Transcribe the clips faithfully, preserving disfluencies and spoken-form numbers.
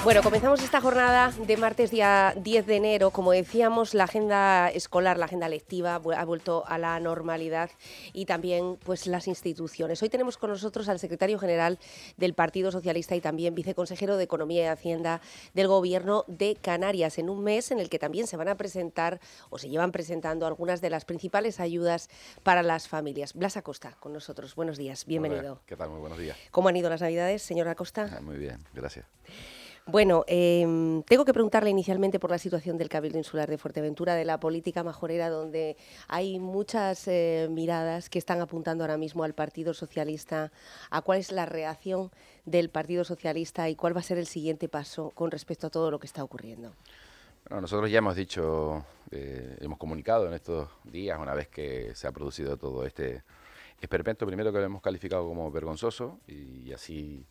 Bueno, comenzamos esta jornada de martes día diez de enero. Como decíamos, la agenda escolar, la agenda lectiva ha vuelto a la normalidad y también pues las instituciones. Hoy tenemos con nosotros al secretario general del Partido Socialista y también viceconsejero de Economía y Hacienda del Gobierno de Canarias, en un mes en el que también se van a presentar o se llevan presentando algunas de las principales ayudas para las familias. Blas Acosta con nosotros. Buenos días, bienvenido. Hola, ¿qué tal? Muy buenos días. ¿Cómo han ido las Navidades, señor Acosta? Ah, muy bien, gracias. Bueno, eh, tengo que preguntarle inicialmente por la situación del Cabildo Insular de Fuerteventura, de la política majorera, donde hay muchas eh, miradas que están apuntando ahora mismo al Partido Socialista, a cuál es la reacción del Partido Socialista y cuál va a ser el siguiente paso con respecto a todo lo que está ocurriendo. Bueno, nosotros ya hemos dicho, eh, hemos comunicado en estos días, una vez que se ha producido todo este esperpento, primero que lo hemos calificado como vergonzoso y así...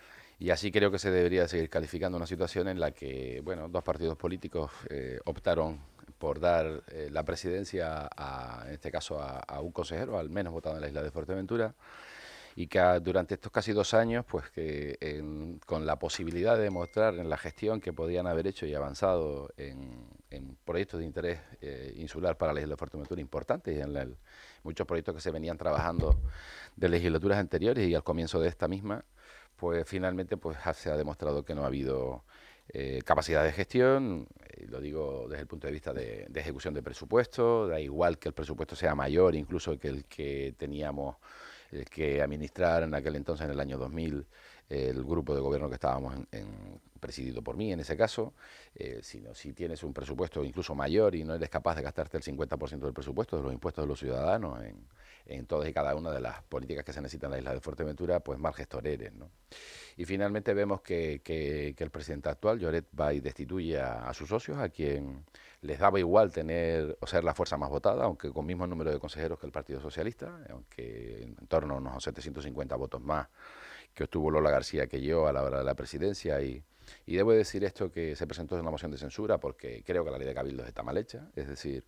Y así creo que se debería seguir calificando una situación en la que, bueno, dos partidos políticos eh, optaron por dar eh, la presidencia, a, en este caso, a, a un consejero, al menos votado en la isla de Fuerteventura, y que a, durante estos casi dos años, pues que en, con la posibilidad de demostrar en la gestión que podían haber hecho y avanzado en, en proyectos de interés eh, insular para la isla de Fuerteventura importantes, y en la, el, muchos proyectos que se venían trabajando de legislaturas anteriores y al comienzo de esta misma, pues finalmente pues se ha demostrado que no ha habido eh, capacidad de gestión, y lo digo desde el punto de vista de, de ejecución de presupuesto, da igual que el presupuesto sea mayor incluso que el que teníamos eh, que administrar en aquel entonces, en el año dos mil, eh, el grupo de gobierno que estábamos en, en, presidido por mí en ese caso, eh, sino si tienes un presupuesto incluso mayor y no eres capaz de gastarte el cincuenta por ciento del presupuesto de los impuestos de los ciudadanos en, en todas y cada una de las políticas que se necesitan en la isla de Fuerteventura, pues mal gestor eres, ¿no? Y finalmente vemos que, que, que el presidente actual, Lloret, va y destituye a, a sus socios, a quien les daba igual tener o ser la fuerza más votada, aunque con mismo número de consejeros que el Partido Socialista, aunque en torno a unos setecientos cincuenta votos más que obtuvo Lola García que yo a la hora de la presidencia. Y, y debo decir esto, que se presentó una moción de censura porque creo que la ley de cabildos está mal hecha, es decir,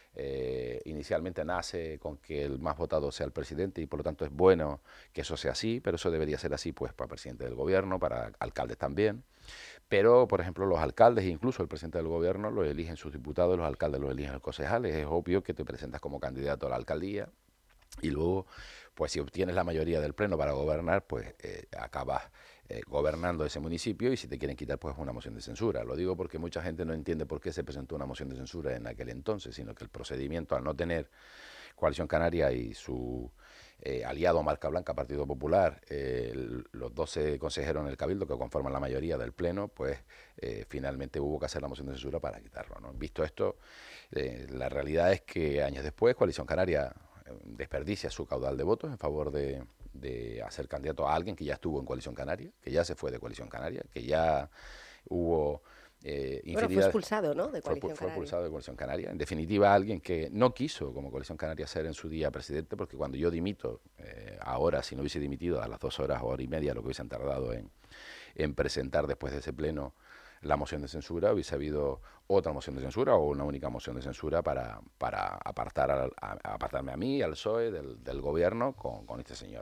Eh, inicialmente nace con que el más votado sea el presidente y por lo tanto es bueno que eso sea así, pero eso debería ser así pues para el presidente del gobierno, para alcaldes también. Pero, por ejemplo, los alcaldes, incluso el presidente del gobierno, lo eligen sus diputados, los alcaldes lo eligen los concejales. Es obvio que te presentas como candidato a la alcaldía y luego, pues si obtienes la mayoría del pleno para gobernar, pues eh, acabas eh, gobernando ese municipio, y si te quieren quitar, pues una moción de censura. Lo digo porque mucha gente no entiende por qué se presentó una moción de censura en aquel entonces, sino que el procedimiento, al no tener Coalición Canaria y su eh, aliado Marca Blanca, Partido Popular, eh, el, los doce consejeros en el Cabildo que conforman la mayoría del pleno, pues eh, finalmente hubo que hacer la moción de censura para quitarlo, ¿no? Visto esto, eh, la realidad es que años después Coalición Canaria desperdicia su caudal de votos en favor de, de hacer candidato a alguien que ya estuvo en Coalición Canaria, que ya se fue de Coalición Canaria, que ya hubo eh, infinidad... Bueno, fue expulsado, ¿no?, de Coalición fue, fue Canaria. expulsado de Coalición Canaria. En definitiva, alguien que no quiso, como Coalición Canaria, ser en su día presidente, porque cuando yo dimito, eh, ahora, si no hubiese dimitido a las dos horas o hora y media, lo que hubiesen tardado en, en presentar después de ese pleno la moción de censura, hubiese habido otra moción de censura o una única moción de censura para, para apartar a, a, apartarme a mí, al P S O E, del, del gobierno con, con este señor.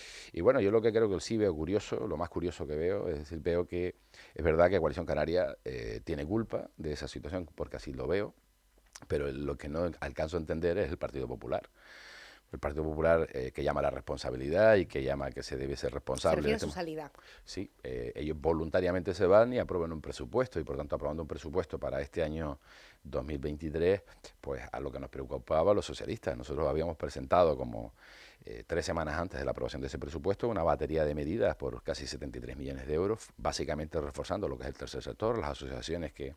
Y bueno, yo lo que creo que sí veo curioso, lo más curioso que veo, es decir, veo que es verdad que Coalición Canaria eh, tiene culpa de esa situación, porque así lo veo, pero lo que no alcanzo a entender es el Partido Popular. El Partido Popular eh, que llama a la responsabilidad y que llama a que se debe ser responsable. ¿Se refiere a su salida? Sí, eh, ellos voluntariamente se van y aprueban un presupuesto, y por tanto aprobando un presupuesto para este año dos mil veintitrés, pues a lo que nos preocupaba a los socialistas. Nosotros habíamos presentado como eh, tres semanas antes de la aprobación de ese presupuesto una batería de medidas por casi setenta y tres millones de euros, básicamente reforzando lo que es el tercer sector, las asociaciones que,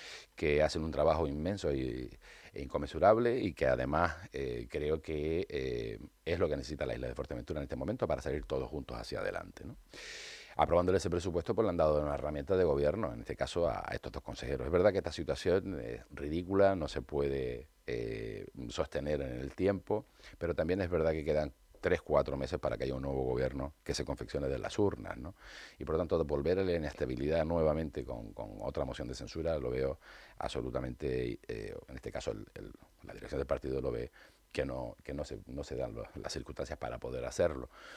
que hacen un trabajo inmenso y e inconmensurable, y que además eh, creo que eh, es lo que necesita la isla de Fuerteventura en este momento para salir todos juntos hacia adelante, ¿no? Aprobándole ese presupuesto, pues le han dado una herramienta de gobierno, en este caso a, a estos dos consejeros. Es verdad que esta situación es ridícula, no se puede eh, sostener en el tiempo, pero también es verdad que quedan tres, cuatro meses para que haya un nuevo gobierno que se confeccione de las urnas, ¿no? Y por lo tanto, devolver la inestabilidad nuevamente con, con otra moción de censura lo veo absolutamente, eh, en este caso el, el, la dirección del partido lo ve que no, que no se, no se dan los, las circunstancias para poder hacerlo.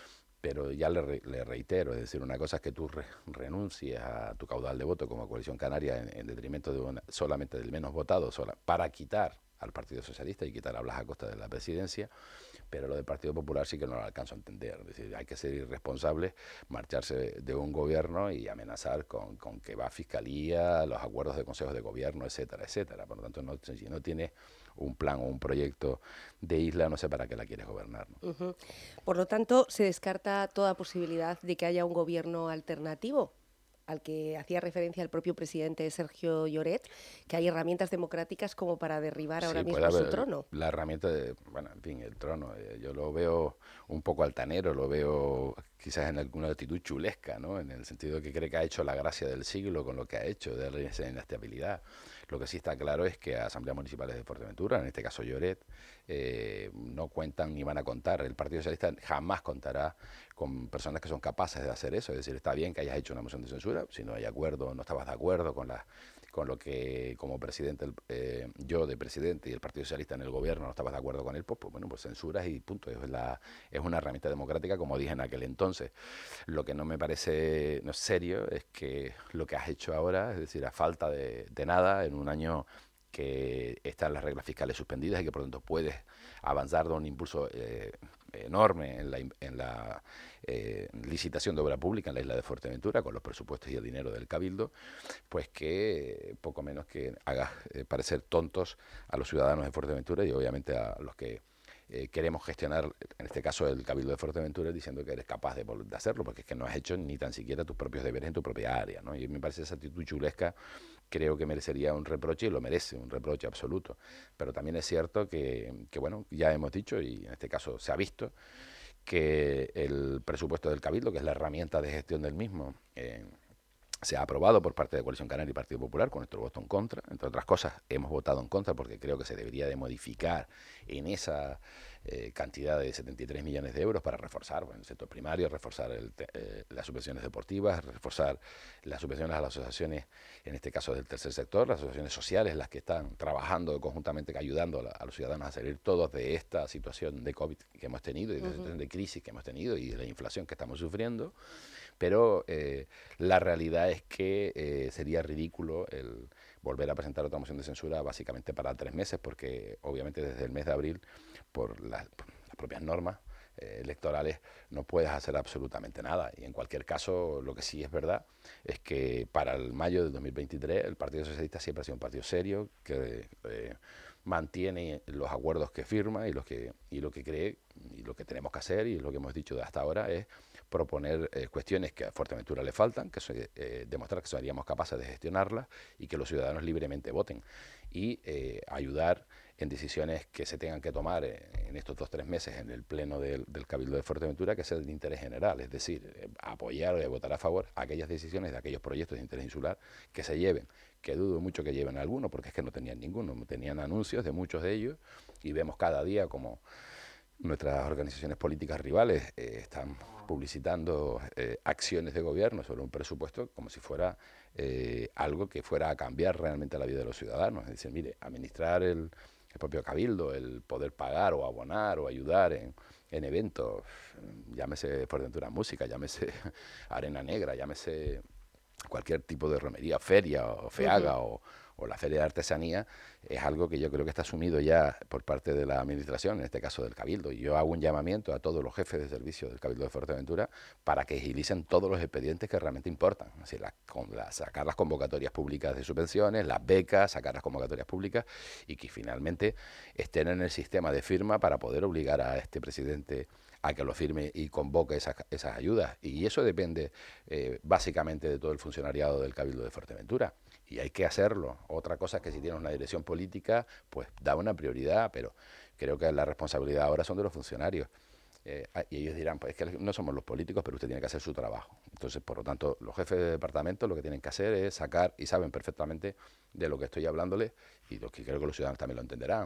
pero ya le, re, le reitero, es decir, una cosa es que tú re, renuncies a tu caudal de voto como Coalición Canaria en, en detrimento de una, solamente del menos votado, sola, para quitar al Partido Socialista y quitar a Blas Acosta de la presidencia, pero lo del Partido Popular sí que no lo alcanzo a entender. Es decir, hay que ser irresponsables, marcharse de un gobierno y amenazar con, con que va a Fiscalía, los acuerdos de consejos de gobierno, etcétera, etcétera. Por lo tanto, no, si no tienes un plan o un proyecto de isla, no sé para qué la quieres gobernar, ¿no? Uh-huh. Por lo tanto, se descarta toda posibilidad de que haya un gobierno alternativo, al que hacía referencia el propio presidente Sergio Lloret, que hay herramientas democráticas como para derribar sí, ahora mismo puede su haber trono. La herramienta de, bueno, en fin, el trono, eh, yo lo veo un poco altanero, lo veo quizás en alguna actitud chulesca, ¿no? En el sentido de que cree que ha hecho la gracia del siglo con lo que ha hecho, de esa inestabilidad. Lo que sí está claro es que asambleas municipales de Fuerteventura, en este caso Lloret, eh, no cuentan ni van a contar. El Partido Socialista jamás contará con personas que son capaces de hacer eso. Es decir, está bien que hayas hecho una moción de censura, si no hay acuerdo, no estabas de acuerdo con la con lo que como presidente, eh, yo de presidente y el Partido Socialista en el gobierno no estabas de acuerdo con él, pues, pues bueno, pues censuras y punto. Es, la, es una herramienta democrática, como dije en aquel entonces. Lo que no me parece no, serio es que lo que has hecho ahora, es decir, a falta de, de nada, en un año que están las reglas fiscales suspendidas y que por lo tanto puedes avanzar de un impulso eh, enorme en la, en la eh, licitación de obra pública en la isla de Fuerteventura con los presupuestos y el dinero del Cabildo, pues que eh, poco menos que hagas eh, parecer tontos a los ciudadanos de Fuerteventura y obviamente a los que eh, queremos gestionar, en este caso el Cabildo de Fuerteventura, diciendo que eres capaz de, de hacerlo, porque es que no has hecho ni tan siquiera tus propios deberes en tu propia área, ¿no? Y me parece esa actitud chulesca, creo que merecería un reproche y lo merece, un reproche absoluto. Pero también es cierto que, que bueno, ya hemos dicho, y en este caso se ha visto, que el presupuesto del Cabildo, que es la herramienta de gestión del mismo, eh, se ha aprobado por parte de Coalición Canaria y Partido Popular con nuestro voto en contra. Entre otras cosas, hemos votado en contra porque creo que se debería de modificar en esa eh, cantidad de setenta y tres millones de euros para reforzar bueno, el sector primario, reforzar el te, eh, las subvenciones deportivas, reforzar las subvenciones a las asociaciones, en este caso del tercer sector, las asociaciones sociales, las que están trabajando conjuntamente, ayudando a, la, a los ciudadanos a salir todos de esta situación de COVID que hemos tenido y de la situación de crisis que hemos tenido y de la inflación que estamos sufriendo. Pero eh, la realidad es que eh, sería ridículo el volver a presentar otra moción de censura básicamente para tres meses, porque obviamente desde el mes de abril, por, la, por las propias normas eh, electorales, no puedes hacer absolutamente nada. Y en cualquier caso, lo que sí es verdad es que para el mayo del dos mil veintitrés el Partido Socialista siempre ha sido un partido serio, que eh, mantiene los acuerdos que firma y, los que, y lo que cree y lo que tenemos que hacer y lo que hemos dicho hasta ahora es proponer eh, cuestiones que a Fuerteventura le faltan, que se, eh, demostrar que seríamos capaces de gestionarlas y que los ciudadanos libremente voten y eh, ayudar en decisiones que se tengan que tomar eh, en estos dos o tres meses en el pleno del, del Cabildo de Fuerteventura, que sea de interés general, es decir, eh, apoyar o votar a favor aquellas decisiones de aquellos proyectos de interés insular que se lleven, que dudo mucho que lleven alguno, porque es que no tenían ninguno, tenían anuncios de muchos de ellos y vemos cada día como nuestras organizaciones políticas rivales eh, están publicitando eh, acciones de gobierno sobre un presupuesto como si fuera eh, algo que fuera a cambiar realmente la vida de los ciudadanos. Es decir, mire, administrar el, el propio cabildo, el poder pagar o abonar o ayudar en, en eventos, llámese Fuerteventura Música, llámese Arena Negra, llámese cualquier tipo de romería, feria o feaga uh-huh. o o la Feria de Artesanía, es algo que yo creo que está asumido ya por parte de la Administración, en este caso del Cabildo. Y yo hago un llamamiento a todos los jefes de servicio del Cabildo de Fuerteventura para que agilicen todos los expedientes que realmente importan. Es decir, la, con la, sacar las convocatorias públicas de subvenciones, las becas, sacar las convocatorias públicas y que finalmente estén en el sistema de firma para poder obligar a este presidente a que lo firme y convoque esas, esas ayudas. Y eso depende eh, básicamente de todo el funcionariado del Cabildo de Fuerteventura. Y hay que hacerlo. Otra cosa es que si tienes una dirección política, pues da una prioridad, pero creo que la responsabilidad ahora son de los funcionarios. Eh, y ellos dirán, pues es que no somos los políticos, pero usted tiene que hacer su trabajo. Entonces, por lo tanto, los jefes de departamento lo que tienen que hacer es sacar, y saben perfectamente de lo que estoy hablándoles, y lo que creo que los ciudadanos también lo entenderán,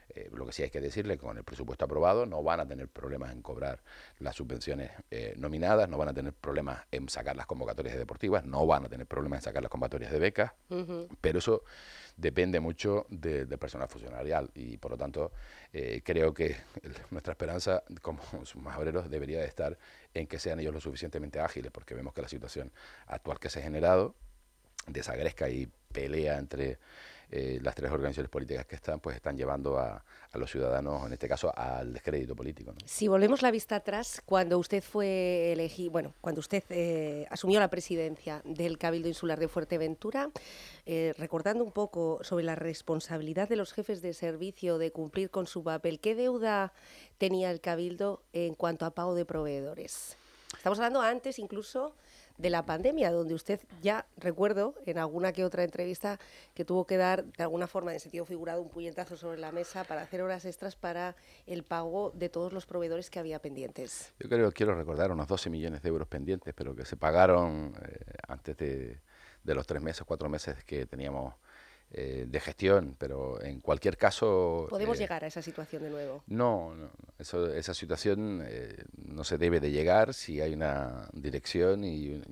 Eh, lo que sí hay que decirle que con el presupuesto aprobado no van a tener problemas en cobrar las subvenciones eh, nominadas, no van a tener problemas en sacar las convocatorias deportivas, no van a tener problemas en sacar las convocatorias de becas, uh-huh. Pero eso depende mucho de, del personal funcionarial y por lo tanto eh, creo que el, nuestra esperanza como submajoreros debería de estar en que sean ellos lo suficientemente ágiles, porque vemos que la situación actual que se ha generado, de esa gresca y pelea entre eh, las tres organizaciones políticas que están, pues están llevando a, a los ciudadanos, en este caso, al descrédito político, ¿no? Si volvemos la vista atrás, cuando usted fue elegido, bueno, cuando usted eh, asumió la presidencia del Cabildo Insular de Fuerteventura, eh, recordando un poco sobre la responsabilidad de los jefes de servicio de cumplir con su papel, ¿qué deuda tenía el Cabildo en cuanto a pago de proveedores? Estamos hablando antes incluso de la pandemia, donde usted ya, recuerdo, en alguna que otra entrevista, que tuvo que dar, de alguna forma, en sentido figurado, un puñetazo sobre la mesa para hacer horas extras para el pago de todos los proveedores que había pendientes. Yo creo que quiero recordar unos doce millones de euros pendientes, pero que se pagaron eh, antes de, de los tres meses, cuatro meses que teníamos eh, de gestión, pero en cualquier caso... ¿Podemos eh, llegar a esa situación de nuevo? No, no eso, esa situación eh, no se debe de llegar si hay una dirección y,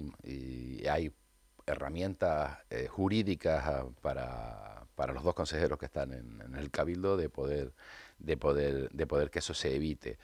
y hay herramientas eh, jurídicas para, para los dos consejeros que están en, en el Cabildo de poder, de poder, de poder que eso se evite.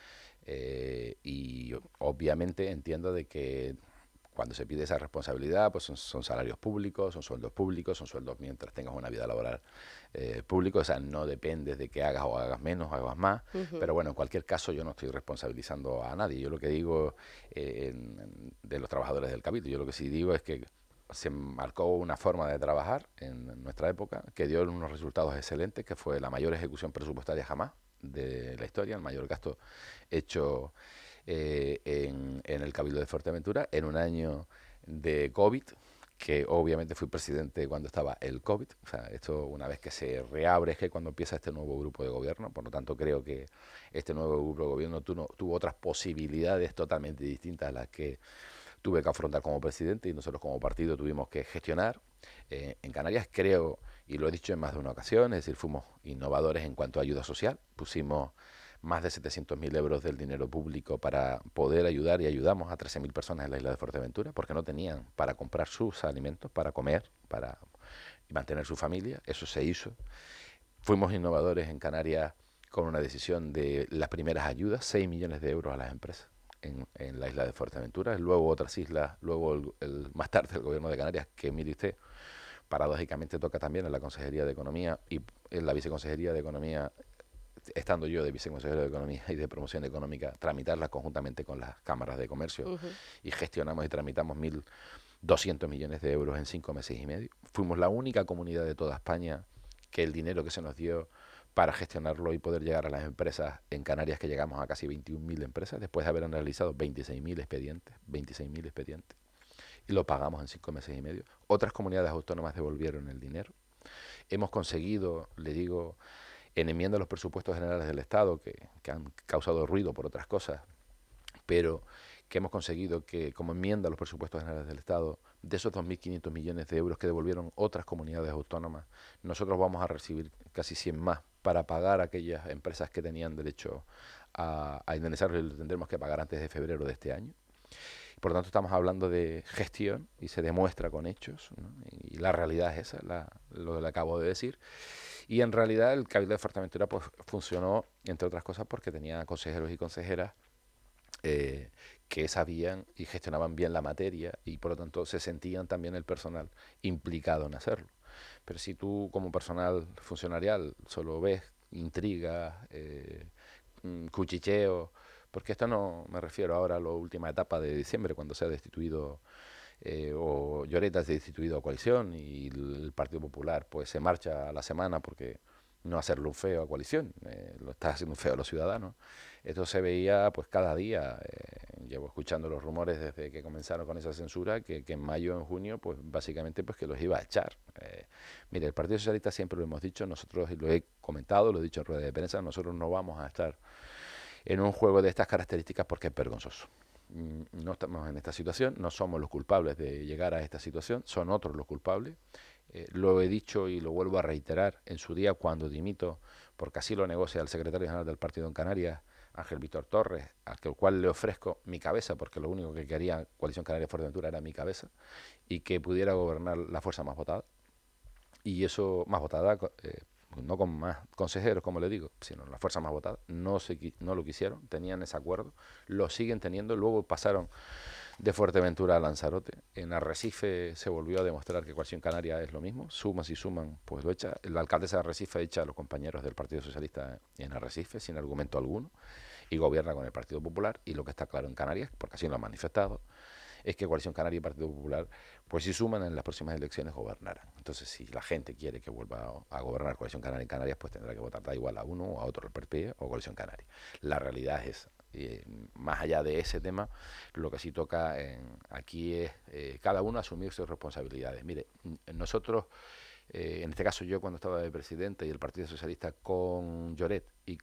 Eh, y obviamente entiendo de que cuando se pide esa responsabilidad, pues son, son salarios públicos, son sueldos públicos, son sueldos mientras tengas una vida laboral eh, pública, o sea, no dependes de que hagas o hagas menos o hagas más, uh-huh. Pero bueno, en cualquier caso yo no estoy responsabilizando a nadie, yo lo que digo eh, en, en, de los trabajadores del Cabildo, yo lo que sí digo es que se marcó una forma de trabajar en, en nuestra época que dio unos resultados excelentes, que fue la mayor ejecución presupuestaria jamás de la historia, el mayor gasto hecho Eh, en, en el Cabildo de Fuerteventura en un año de COVID, que obviamente fui presidente cuando estaba el COVID, o sea, esto una vez que se reabre es que cuando empieza este nuevo grupo de gobierno, por lo tanto creo que este nuevo grupo de gobierno tuvo, tuvo otras posibilidades totalmente distintas a las que tuve que afrontar como presidente y nosotros como partido tuvimos que gestionar. Eh, en Canarias creo, y lo he dicho en más de una ocasión, es decir, fuimos innovadores en cuanto a ayuda social, pusimos más de setecientos mil euros del dinero público para poder ayudar y ayudamos a trece mil personas en la isla de Fuerteventura porque no tenían para comprar sus alimentos, para comer, para mantener su familia. Eso se hizo. Fuimos innovadores en Canarias con una decisión de las primeras ayudas, seis millones de euros a las empresas en, en la isla de Fuerteventura. Luego otras islas, luego el, el, más tarde el gobierno de Canarias, que mire usted, paradójicamente toca también en la Consejería de Economía y en la Viceconsejería de Economía, estando yo de viceconsejero de Economía y de Promoción Económica, tramitarla conjuntamente con las cámaras de comercio, uh-huh. Y gestionamos y tramitamos mil doscientos millones de euros en cinco meses y medio. Fuimos la única comunidad de toda España que el dinero que se nos dio para gestionarlo y poder llegar a las empresas en Canarias, que llegamos a casi veintiún mil empresas, después de haber realizado veintiséis mil expedientes, veintiséis mil expedientes, y lo pagamos en cinco meses y medio. Otras comunidades autónomas devolvieron el dinero. Hemos conseguido, le digo, en enmienda a los presupuestos generales del Estado, que, que han causado ruido por otras cosas, pero que hemos conseguido que como enmienda a los presupuestos generales del Estado, de esos dos mil quinientos millones de euros que devolvieron otras comunidades autónomas, nosotros vamos a recibir casi cien más para pagar a aquellas empresas que tenían derecho a, a indemnizarlo, y lo tendremos que pagar antes de febrero de este año. Por lo tanto, estamos hablando de gestión y se demuestra con hechos, ¿no? Y la realidad es esa, la, lo que le acabo de decir. Y en realidad el Cabildo de Fuerteventura pues, funcionó, entre otras cosas, porque tenía consejeros y consejeras eh, que sabían y gestionaban bien la materia y por lo tanto se sentían también el personal implicado en hacerlo. Pero si tú como personal funcionarial solo ves intrigas, eh, cuchicheos, porque esto no me refiero ahora a la última etapa de diciembre, cuando se ha destituido eh, o Lloreta se ha destituido a coalición y el Partido Popular pues se marcha a la semana porque no hacerle un feo a coalición, eh, lo está haciendo un feo a los ciudadanos. Esto se veía pues cada día, eh, llevo escuchando los rumores desde que comenzaron con esa censura, que, que en mayo o en junio pues básicamente pues que los iba a echar. Eh, mire, el Partido Socialista siempre lo hemos dicho, nosotros, y lo he comentado, lo he dicho en rueda de prensa, nosotros no vamos a estar en un juego de estas características porque es vergonzoso. No estamos en esta situación, no somos los culpables de llegar a esta situación, son otros los culpables. Eh, lo he dicho y lo vuelvo a reiterar, en su día cuando dimito porque así lo negocia el secretario general del partido en Canarias, Ángel Víctor Torres, al cual le ofrezco mi cabeza, porque lo único que quería Coalición Canaria Fuerteventura era mi cabeza, y que pudiera gobernar la fuerza más votada. Y eso, más votada, eh, no con más consejeros, como le digo, sino la fuerza más votada, no, se, no lo quisieron, tenían ese acuerdo, lo siguen teniendo, luego pasaron de Fuerteventura a Lanzarote. En Arrecife se volvió a demostrar que Coalición Canaria es lo mismo, sumas y suman, pues lo echa. La alcaldesa de Arrecife echa a los compañeros del Partido Socialista en Arrecife, sin argumento alguno, y gobierna con el Partido Popular, y lo que está claro en Canarias, porque así lo han manifestado, es que Coalición Canaria y Partido Popular, pues si suman en las próximas elecciones, gobernarán. Entonces, si la gente quiere que vuelva a, a gobernar Coalición Canaria en Canarias, pues tendrá que votar da igual a uno o a otro, el P P o Coalición Canaria. La realidad es esa. Eh, más allá de ese tema, lo que sí toca en, aquí es eh, cada uno asumir sus responsabilidades. Mire, nosotros, eh, en este caso yo cuando estaba de presidente y el Partido Socialista con Lloret y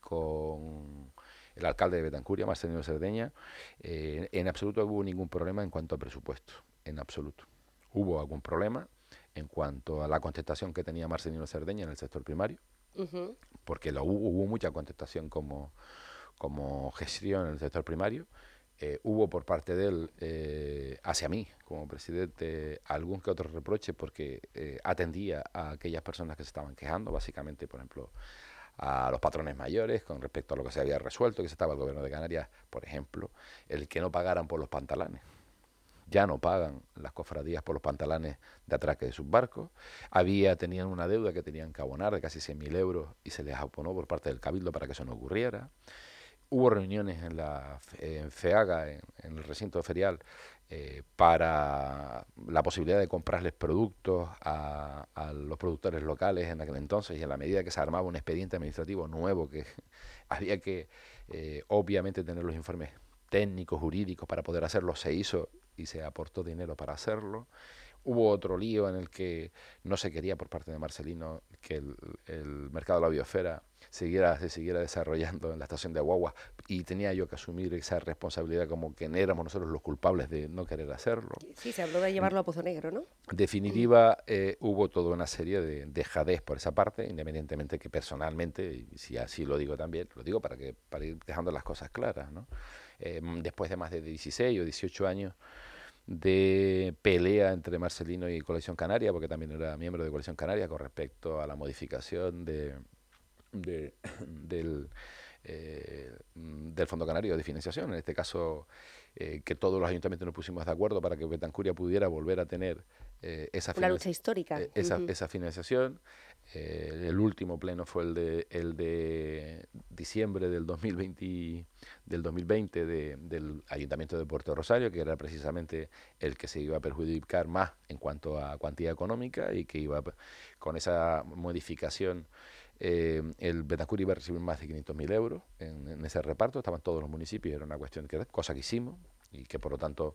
con el alcalde de Betancuria, Marcelino Cerdeña, eh, en absoluto hubo ningún problema en cuanto a presupuesto, en absoluto. Hubo algún problema en cuanto a la contestación que tenía Marcelino Cerdeña en el sector primario, uh-huh. porque lo hubo, hubo mucha contestación como, como gestión en el sector primario. Eh, hubo por parte de él, eh, hacia mí, como presidente, algún que otro reproche porque eh, atendía a aquellas personas que se estaban quejando, básicamente, por ejemplo, a los patrones mayores con respecto a lo que se había resuelto, que se estaba el gobierno de Canarias, por ejemplo, el que no pagaran por los pantalanes. Ya no pagan las cofradías por los pantalanes de atraque de sus barcos. Había, tenían una deuda que tenían que abonar de casi cien mil euros y se les abonó por parte del Cabildo para que eso no ocurriera. Hubo reuniones en la en FEAGA, en, en el recinto ferial, eh, para la posibilidad de comprarles productos a, a los productores locales en aquel entonces, y en la medida que se armaba un expediente administrativo nuevo que había que, eh, obviamente, tener los informes técnicos, jurídicos para poder hacerlo, se hizo y se aportó dinero para hacerlo. Hubo otro lío en el que no se quería por parte de Marcelino que el, el mercado de la biosfera siguiera, se siguiera desarrollando en la estación de Aguagua, y tenía yo que asumir esa responsabilidad como que éramos nosotros los culpables de no querer hacerlo. Sí, se habló de llevarlo a Pozo Negro, ¿no? En definitiva, eh, hubo toda una serie de dejadez por esa parte, independientemente que personalmente, y si así lo digo también, lo digo para, que, para ir dejando las cosas claras, ¿no? Eh, después de más de dieciséis o dieciocho años de pelea entre Marcelino y Coalición Canaria, porque también era miembro de Coalición Canaria, con respecto a la modificación de, de, del, eh, del Fondo Canario de Financiación. En este caso, eh, que todos los ayuntamientos nos pusimos de acuerdo para que Betancuria pudiera volver a tener eh, esa, una lucha histórica. Eh, esa, uh-huh. esa financiación. Eh, el último pleno fue el de, el de diciembre del dos mil veinte, del dos mil veinte de, del Ayuntamiento de Puerto Rosario, que era precisamente el que se iba a perjudicar más en cuanto a cuantía económica, y que iba con esa modificación, eh, el Betancuria iba a recibir más de quinientos mil euros en, en ese reparto. Estaban todos los municipios, era una cuestión que cosa que hicimos y que por lo tanto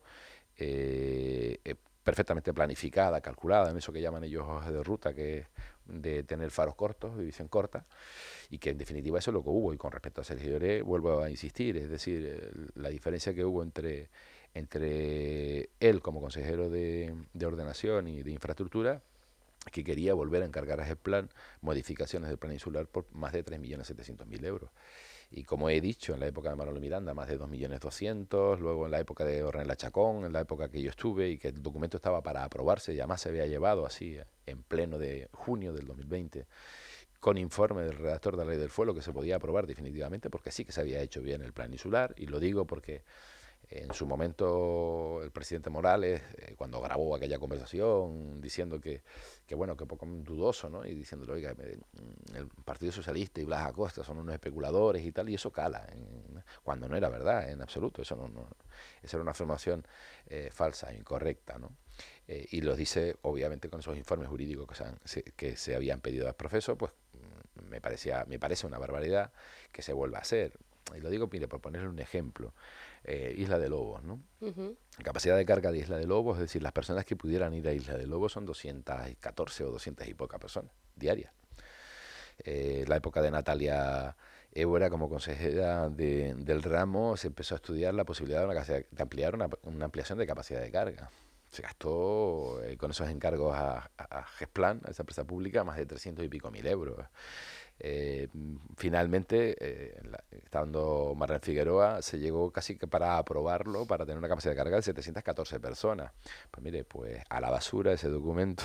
eh, eh, perfectamente planificada, calculada, en eso que llaman ellos hojas de ruta, que es de tener faros cortos, división corta, y que en definitiva eso es lo que hubo. Y con respecto a Sergio Lloret, vuelvo a insistir, es decir, la diferencia que hubo entre, entre él como consejero de, de ordenación y de infraestructura, que quería volver a encargar a GESPLAN modificaciones del plan insular por más de tres millones setecientos mil euros. Y como he dicho, en la época de Manolo Miranda, más de dos millones doscientos, luego en la época de Ornella Chacón, en la época que yo estuve, y que el documento estaba para aprobarse, y además se había llevado así en pleno de junio del dos mil veinte, con informe del redactor de la Ley del Suelo, que se podía aprobar definitivamente, porque sí que se había hecho bien el plan insular. Y lo digo porque en su momento el presidente Morales, eh, cuando grabó aquella conversación diciendo que, que bueno, que poco dudoso, ¿no? Y diciéndole, oiga, el Partido Socialista y Blas Acosta son unos especuladores y tal, y eso cala, en, cuando no era verdad en absoluto. Eso no, no esa era una afirmación eh, falsa, incorrecta, ¿no? Eh, y lo dice obviamente con esos informes jurídicos que se, han, se, que se habían pedido al profesor. Pues me parecía, me parece una barbaridad que se vuelva a hacer. Y lo digo, mire, por ponerle un ejemplo, eh, Isla de Lobos, ¿no? Uh-huh. La capacidad de carga de Isla de Lobos, es decir, las personas que pudieran ir a Isla de Lobos son doscientas catorce o doscientas y pocas personas diarias. Eh, la época de Natalia Évora como consejera de, del ramo, se empezó a estudiar la posibilidad de, una, de ampliar una, una ampliación de capacidad de carga. Se gastó eh, con esos encargos a, a, a GESPLAN, a esa empresa pública, más de trescientos y pico mil euros. Eh, finalmente, eh, la, estando Marlene Figueroa, se llegó casi que para aprobarlo, para tener una capacidad de carga de setecientas catorce personas. Pues mire, pues a la basura ese documento,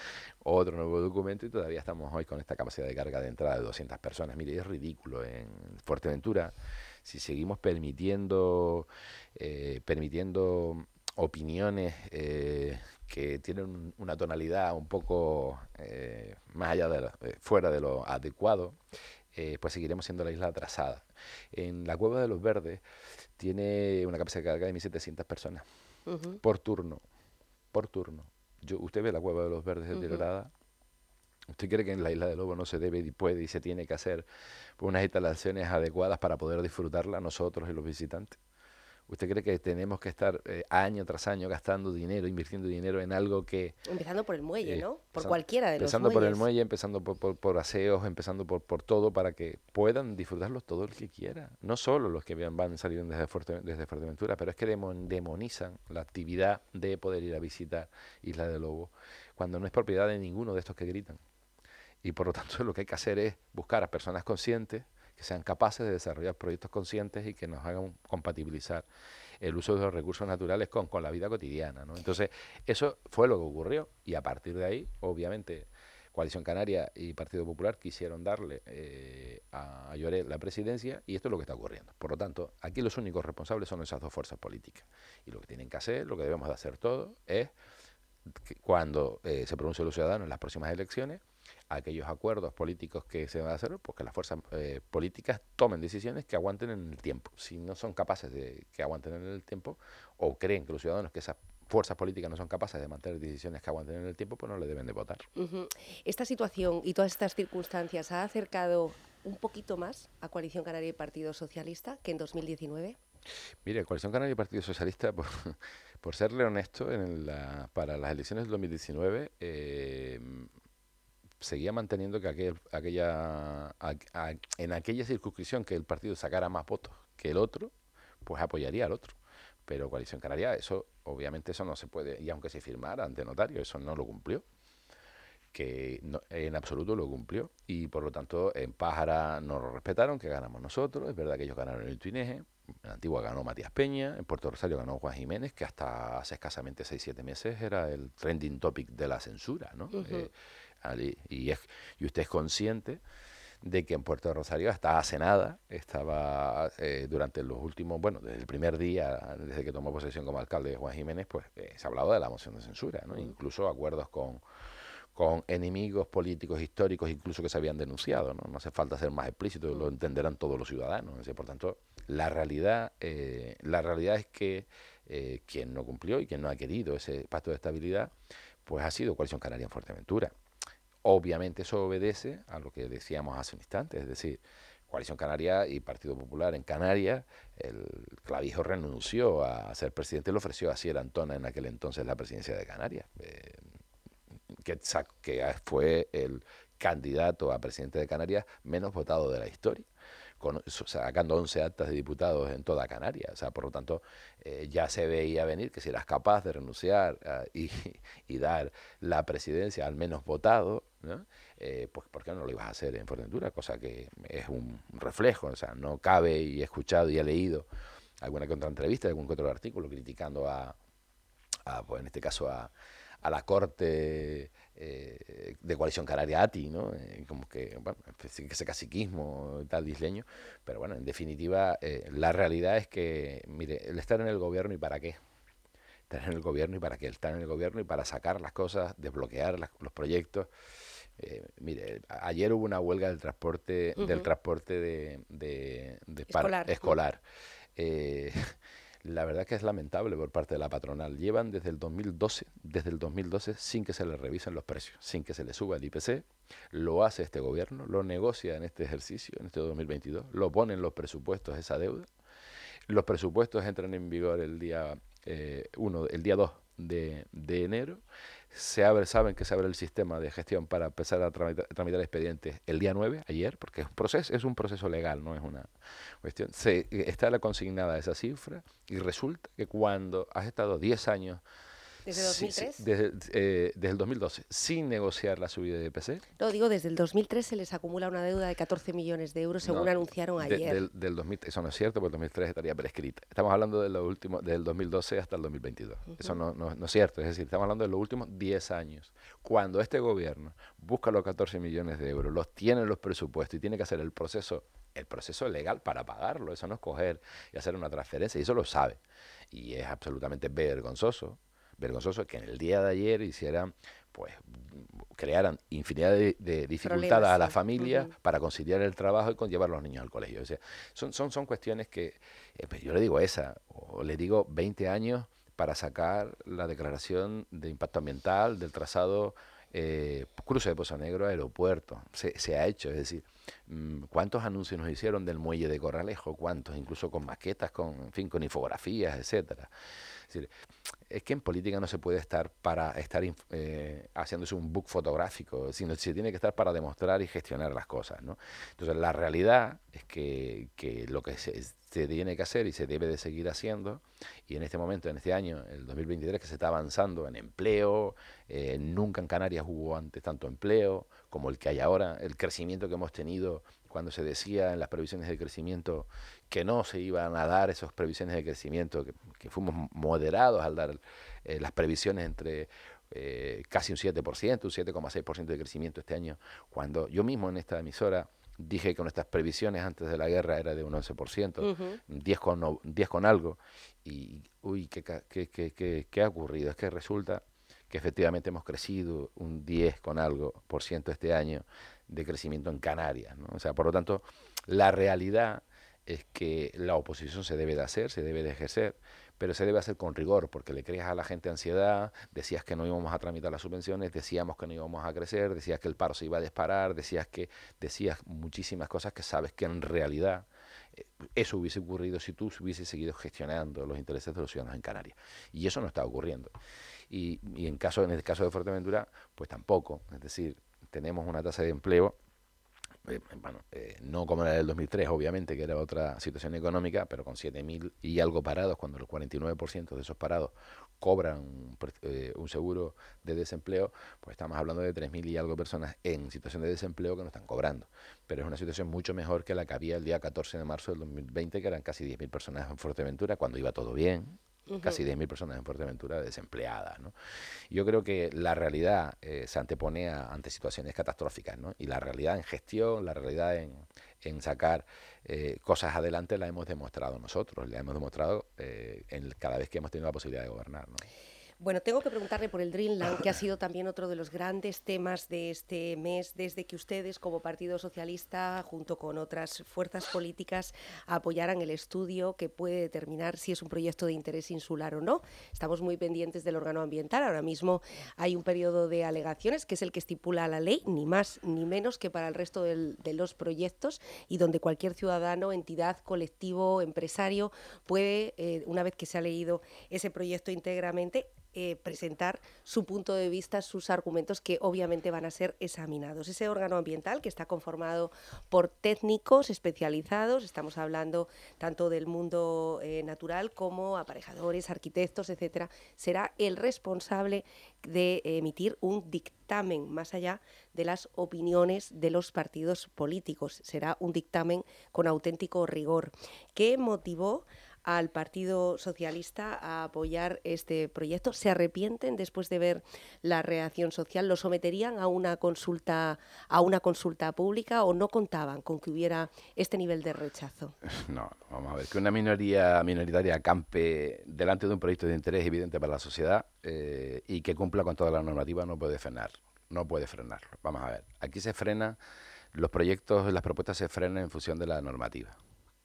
otro nuevo documento, y todavía estamos hoy con esta capacidad de carga de entrada de doscientas personas. Mire, es ridículo. En Fuerteventura, si seguimos permitiendo, eh, permitiendo opiniones eh, que tienen una tonalidad un poco eh, más allá de lo, eh, fuera de lo adecuado, eh, pues seguiremos siendo la isla atrasada. En la Cueva de los Verdes tiene una capacidad de carga de mil setecientas personas uh-huh. por turno, por turno. Yo, usted ve la Cueva de los Verdes deteriorada. Uh-huh. ¿Usted cree que en la Isla de Lobo no se debe y puede y se tiene que hacer unas instalaciones adecuadas para poder disfrutarla nosotros y los visitantes? ¿Usted cree que tenemos que estar eh, año tras año gastando dinero, invirtiendo dinero en algo que... Empezando por el muelle, eh, ¿no? Por empezando, cualquiera de los Empezando muelles. por el muelle, empezando por, por, por aseos, empezando por, por todo, para que puedan disfrutarlos todo el que quiera. No solo los que van a salir desde, Fuerte, desde Fuerteventura, pero es que demon, demonizan la actividad de poder ir a visitar Isla de Lobo, cuando no es propiedad de ninguno de estos que gritan. Y por lo tanto lo que hay que hacer es buscar a personas conscientes, que sean capaces de desarrollar proyectos conscientes y que nos hagan compatibilizar el uso de los recursos naturales con, con la vida cotidiana, ¿no? Entonces, eso fue lo que ocurrió, y a partir de ahí, obviamente, Coalición Canaria y Partido Popular quisieron darle eh, a, a Lloret la presidencia, y esto es lo que está ocurriendo. Por lo tanto, aquí los únicos responsables son esas dos fuerzas políticas. Y lo que tienen que hacer, lo que debemos de hacer todos, es que cuando eh, se pronuncien los ciudadanos en las próximas elecciones, aquellos acuerdos políticos que se van a hacer, pues que las fuerzas eh, políticas tomen decisiones que aguanten en el tiempo. Si no son capaces de que aguanten en el tiempo, o creen que los ciudadanos que esas fuerzas políticas no son capaces de mantener decisiones que aguanten en el tiempo, pues no le deben de votar. Uh-huh. Esta situación y todas estas circunstancias ha acercado un poquito más a Coalición Canaria y Partido Socialista que en dos mil diecinueve. Mire, Coalición Canaria y Partido Socialista, por, por serle honesto, en la, para las elecciones del dos mil diecinueve, eh, seguía manteniendo que aquel, aquella, a, a, en aquella circunscripción que el partido sacara más votos que el otro, pues apoyaría al otro. Pero Coalición Canaria, eso, obviamente eso no se puede, y aunque se firmara ante notario, eso no lo cumplió, que no, en absoluto lo cumplió, y por lo tanto en Pájara no lo respetaron, que ganamos nosotros. Es verdad que ellos ganaron en el Tuineje, en Antigua ganó Matías Peña, en Puerto Rosario ganó Juan Jiménez, que hasta hace escasamente seis siete meses era el trending topic de la censura, ¿no? Uh-huh. eh, Y, es, y usted es consciente de que en Puerto Rosario hasta hace nada estaba eh, durante los últimos, bueno, desde el primer día, desde que tomó posesión como alcalde de Juan Jiménez, pues eh, se hablaba de la moción de censura, ¿no? Incluso acuerdos con, con enemigos políticos históricos, incluso que se habían denunciado, ¿no? No hace falta ser más explícito, lo entenderán todos los ciudadanos. ¿Sí? Por tanto, la realidad, eh, la realidad es que eh, quien no cumplió y quien no ha querido ese pacto de estabilidad, pues ha sido Coalición Canaria en Fuerteventura. Obviamente eso obedece a lo que decíamos hace un instante, es decir, Coalición Canaria y Partido Popular en Canarias, el Clavijo renunció a ser presidente, le ofreció a Sier Antona en aquel entonces la presidencia de Canarias, eh, que, que fue el candidato a presidente de Canarias menos votado de la historia, con, sacando once actas de diputados en toda Canarias. O sea, por lo tanto, eh, ya se veía venir que si eras capaz de renunciar uh, y, y dar la presidencia al menos votado, ¿no? Eh, pues ¿por qué no lo ibas a hacer en Fuerteventura? Cosa que es un reflejo, o sea, no cabe, y he escuchado y he leído alguna que otra entrevista, algún que otro artículo criticando a, a pues en este caso a, a la Corte eh, de Coalición Canaria A T I, ¿no? Eh, como que, bueno, ese caciquismo y tal isleño, pero bueno, en definitiva, eh, la realidad es que, mire, el estar en el gobierno, ¿y para qué? Estar en el gobierno, ¿y para qué? Estar en el gobierno y para sacar las cosas, desbloquear las, los proyectos. Eh, mire, ayer hubo una huelga del transporte, uh-huh. del transporte de, de, de escolar. Par, escolar. Eh, La verdad que es lamentable por parte de la patronal. Llevan desde el dos mil doce, desde el dos mil doce sin que se les revisen los precios, sin que se les suba el I P C. Lo hace este gobierno, lo negocia en este ejercicio, en este dos mil veintidós, lo pone en los presupuestos esa deuda. Los presupuestos entran en vigor el día eh, uno, el día dos de, de enero. Se abre, saben que se abre el sistema de gestión para empezar a tramitar, tramitar expedientes el día nueve, ayer, porque es un proceso, es un proceso legal, no es una cuestión. Se, está la consignada esa cifra, y resulta que cuando has estado diez años ¿Desde dos mil tres? Sí, sí, desde, eh, desde el dos mil doce, sin negociar la subida de I P C. No, digo, desde el dos mil tres se les acumula una deuda de catorce millones de euros, según No, anunciaron de, ayer. del, del dos mil, eso no es cierto, porque el dos mil tres estaría prescrita. Estamos hablando de lo último, del dos mil doce hasta el dos mil veintidós. Uh-huh. Eso no, no, no es cierto, es decir, estamos hablando de los últimos diez años. Cuando este gobierno busca los catorce millones de euros, los tiene en los presupuestos y tiene que hacer el proceso, el proceso legal para pagarlo, eso no es coger y hacer una transferencia, y eso lo sabe. Y es absolutamente vergonzoso. Vergonzoso que en el día de ayer hicieran, pues, crearan infinidad de, de dificultades Problemas, a las sí. familias uh-huh. para conciliar el trabajo y con llevar a los niños al colegio. O sea, son, son, son cuestiones que, eh, pues yo le digo esa, o le digo veinte años para sacar la declaración de impacto ambiental del trazado eh, cruce de Pozo Negro a aeropuerto. Se, se ha hecho, es decir, ¿cuántos anuncios nos hicieron del muelle de Corralejo? ¿Cuántos? Incluso con maquetas, con, en fin, con infografías, etcétera. Es decir, es que en política no se puede estar para estar eh, haciéndose un book fotográfico, sino se tiene que estar para demostrar y gestionar las cosas, ¿no? Entonces, la realidad es que, que lo que se, se tiene que hacer y se debe de seguir haciendo, y en este momento, en este año, el dos mil veintitrés, que se está avanzando en empleo, eh, nunca en Canarias hubo antes tanto empleo como el que hay ahora, el crecimiento que hemos tenido cuando se decía en las previsiones de crecimiento que no se iban a dar esas previsiones de crecimiento, que, que fuimos moderados al dar eh, las previsiones entre eh, casi un siete por ciento, un siete coma seis por ciento de crecimiento este año, cuando yo mismo en esta emisora dije que nuestras previsiones antes de la guerra era de un once por ciento, uh-huh. diez, con, diez con algo, y uy, ¿qué, qué, qué, qué, qué ha ocurrido? Es que resulta que efectivamente hemos crecido un diez con algo por ciento este año de crecimiento en Canarias, ¿no? O sea, por lo tanto, la realidad es que la oposición se debe de hacer, se debe de ejercer, pero se debe hacer con rigor, porque le creas a la gente ansiedad, decías que no íbamos a tramitar las subvenciones, decíamos que no íbamos a crecer, decías que el paro se iba a disparar, decías que decías muchísimas cosas que sabes que en realidad eh, eso hubiese ocurrido si tú hubieses seguido gestionando los intereses de los ciudadanos en Canarias. Y eso no está ocurriendo. Y, y en, caso, en el caso de Fuerteventura, pues tampoco, es decir, tenemos una tasa de empleo, eh, bueno, eh, no como la del dos mil tres, obviamente, que era otra situación económica, pero con siete mil y algo parados, cuando el cuarenta y nueve por ciento de esos parados cobran eh, un seguro de desempleo, pues estamos hablando de tres mil y algo personas en situación de desempleo que no están cobrando. Pero es una situación mucho mejor que la que había el día catorce de marzo del dos mil veinte, que eran casi diez mil personas en Fuerteventura, cuando iba todo bien. Uh-huh. Casi diez mil personas en Fuerteventura desempleadas, ¿no? Yo creo que la realidad eh, se antepone a, ante situaciones catastróficas, ¿no? Y la realidad en gestión, la realidad en, en sacar eh, cosas adelante la hemos demostrado nosotros, la hemos demostrado eh, en, cada vez que hemos tenido la posibilidad de gobernar, ¿no? Bueno, tengo que preguntarle por el Dreamland, que ha sido también otro de los grandes temas de este mes, desde que ustedes, como Partido Socialista, junto con otras fuerzas políticas, apoyaran el estudio que puede determinar si es un proyecto de interés insular o no. Estamos muy pendientes del órgano ambiental. Ahora mismo hay un periodo de alegaciones, que es el que estipula la ley, ni más ni menos que para el resto del, de los proyectos, y donde cualquier ciudadano, entidad, colectivo, empresario, puede, eh, una vez que se ha leído ese proyecto íntegramente, Eh, presentar su punto de vista, sus argumentos, que obviamente van a ser examinados. Ese órgano ambiental, que está conformado por técnicos especializados, estamos hablando tanto del mundo eh, natural como aparejadores, arquitectos, etcétera, será el responsable de emitir un dictamen más allá de las opiniones de los partidos políticos. Será un dictamen con auténtico rigor. ¿Qué motivó al Partido Socialista a apoyar este proyecto? ¿Se arrepienten después de ver la reacción social? ¿Lo someterían a una consulta a una consulta pública o no contaban con que hubiera este nivel de rechazo? No, vamos a ver, que una minoría minoritaria acampe delante de un proyecto de interés evidente para la sociedad eh, y que cumpla con toda la normativa no puede frenar, no puede frenarlo. Vamos a ver, aquí se frena, los proyectos, las propuestas se frenan en función de la normativa.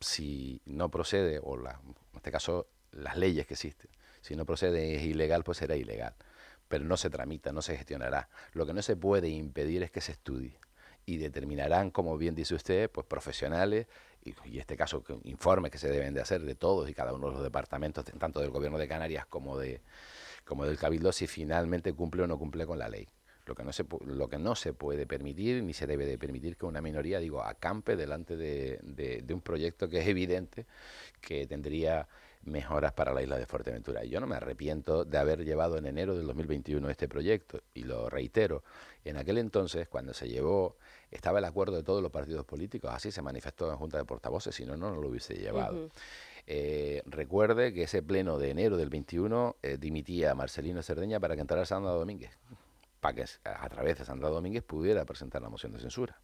Si no procede, o la, en este caso las leyes que existen, si no procede es ilegal, pues será ilegal, pero no se tramita, no se gestionará. Lo que no se puede impedir es que se estudie y determinarán, como bien dice usted, pues profesionales, y, y en este caso informes que se deben de hacer de todos y cada uno de los departamentos, tanto del Gobierno de Canarias como, de, como del Cabildo, si finalmente cumple o no cumple con la ley. Lo que, no se, lo que no se puede permitir, ni se debe de permitir que una minoría, digo, acampe delante de, de, de un proyecto que es evidente que tendría mejoras para la isla de Fuerteventura. Yo no me arrepiento de haber llevado en enero del dos mil veintiuno este proyecto, y lo reitero, en aquel entonces, cuando se llevó, estaba el acuerdo de todos los partidos políticos, así se manifestó en Junta de Portavoces, si no, no lo hubiese llevado. Uh-huh. Eh, recuerde que ese pleno de enero del veintiuno eh, dimitía a Marcelino Cerdeña para que entrara Sandra Domínguez, para que a través de Sandra Domínguez pudiera presentar la moción de censura.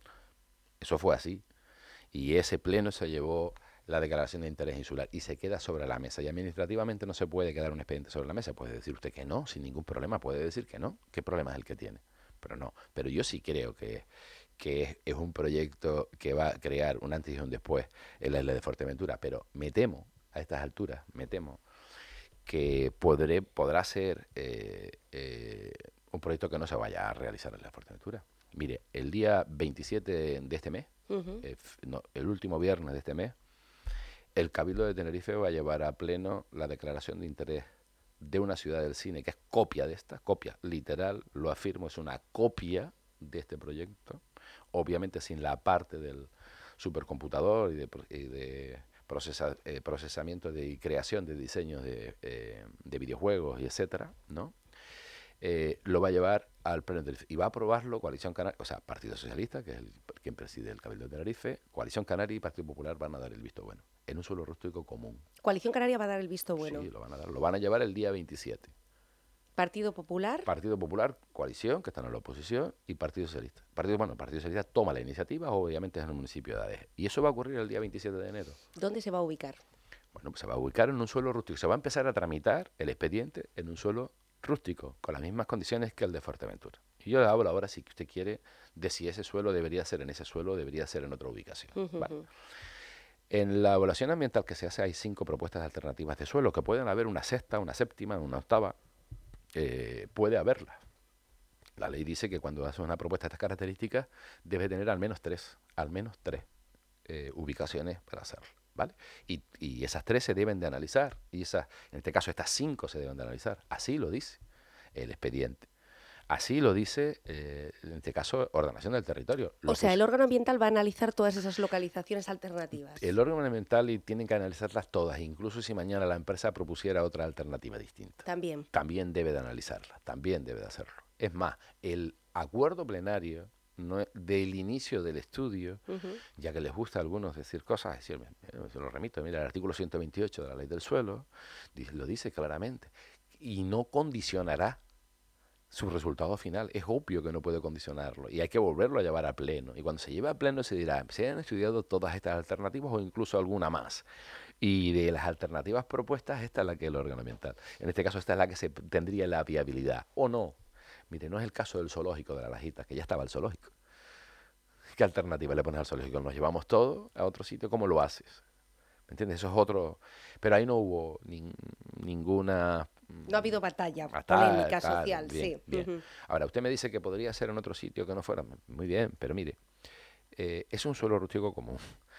Eso fue así. Y ese pleno se llevó la declaración de interés insular y se queda sobre la mesa. Y administrativamente no se puede quedar un expediente sobre la mesa. Puede decir usted que no, sin ningún problema. Puede decir que no. ¿Qué problema es el que tiene? Pero no. Pero yo sí creo que, que es, es un proyecto que va a crear un antes y un después en la isla de Fuerteventura. Pero me temo, a estas alturas, me temo que podré, podrá ser eh, eh, un proyecto que no se vaya a realizar en la Fuerteventura. Mire, el día veintisiete de este mes, uh-huh. eh, no, el último viernes de este mes, el Cabildo de Tenerife va a llevar a pleno la declaración de interés de una ciudad del cine, que es copia de esta, copia, literal, lo afirmo, es una copia de este proyecto, obviamente sin la parte del supercomputador y de, y de procesa, eh, procesamiento de, y creación de diseños de, eh, de videojuegos y etcétera, ¿no? Eh, lo va a llevar al pleno de Tenerife y va a aprobarlo Coalición Canaria, o sea, Partido Socialista, que es el, quien preside el Cabildo de Tenerife, Coalición Canaria y Partido Popular van a dar el visto bueno, en un suelo rústico común. Coalición Canaria va a dar el visto bueno. Sí, lo van a dar, lo van a llevar el día veintisiete. Partido Popular. Partido Popular, Coalición, que están en la oposición, y Partido Socialista. Partido, bueno, Partido Socialista toma la iniciativa, obviamente es en el municipio de Adeje. Y eso va a ocurrir el día veintisiete de enero. ¿Dónde se va a ubicar? Bueno, pues se va a ubicar en un suelo rústico. Se va a empezar a tramitar el expediente en un suelo rústico, con las mismas condiciones que el de Fuerteventura. Y yo le hablo ahora, si usted quiere, de si ese suelo debería ser en ese suelo o debería ser en otra ubicación. Uh-huh. Vale. En la evaluación ambiental que se hace hay cinco propuestas alternativas de suelo, que pueden haber una sexta, una séptima, una octava, eh, puede haberla. La ley dice que cuando hace una propuesta de estas características debe tener al menos tres, al menos tres eh, ubicaciones para hacerlo. ¿Vale? Y, y esas tres se deben de analizar, y esas, en este caso estas cinco se deben de analizar. Así lo dice el expediente. Así lo dice, eh, en este caso, Ordenación del Territorio. O sea, el órgano ambiental va a analizar todas esas localizaciones alternativas. El órgano ambiental y tienen que analizarlas todas, incluso si mañana la empresa propusiera otra alternativa distinta. También. También debe de analizarla, también debe de hacerlo. Es más, el acuerdo plenario no, del inicio del estudio, uh-huh. ya que les gusta a algunos decir cosas, decirme, se lo remito, mira, el artículo ciento veintiocho de la Ley del Suelo lo dice claramente, y no condicionará su resultado final. Es obvio que no puede condicionarlo y hay que volverlo a llevar a pleno. Y cuando se lleve a pleno se dirá, se han estudiado todas estas alternativas o incluso alguna más. Y de las alternativas propuestas, esta es la que es el órgano ambiental. En este caso, esta es la que se tendría la viabilidad, o no. Mire, no es el caso del zoológico de la Lajita, que ya estaba el zoológico. ¿Qué alternativa le pones al zoológico? ¿Nos llevamos todo a otro sitio? ¿Cómo lo haces? ¿Me entiendes? Eso es otro... Pero ahí no hubo ni, ninguna... No ha habido batalla, batalla polémica tal, social, bien, sí. Bien. Uh-huh. Ahora, usted me dice que podría ser en otro sitio que no fuera. Muy bien, pero mire, eh, es un suelo rústico común.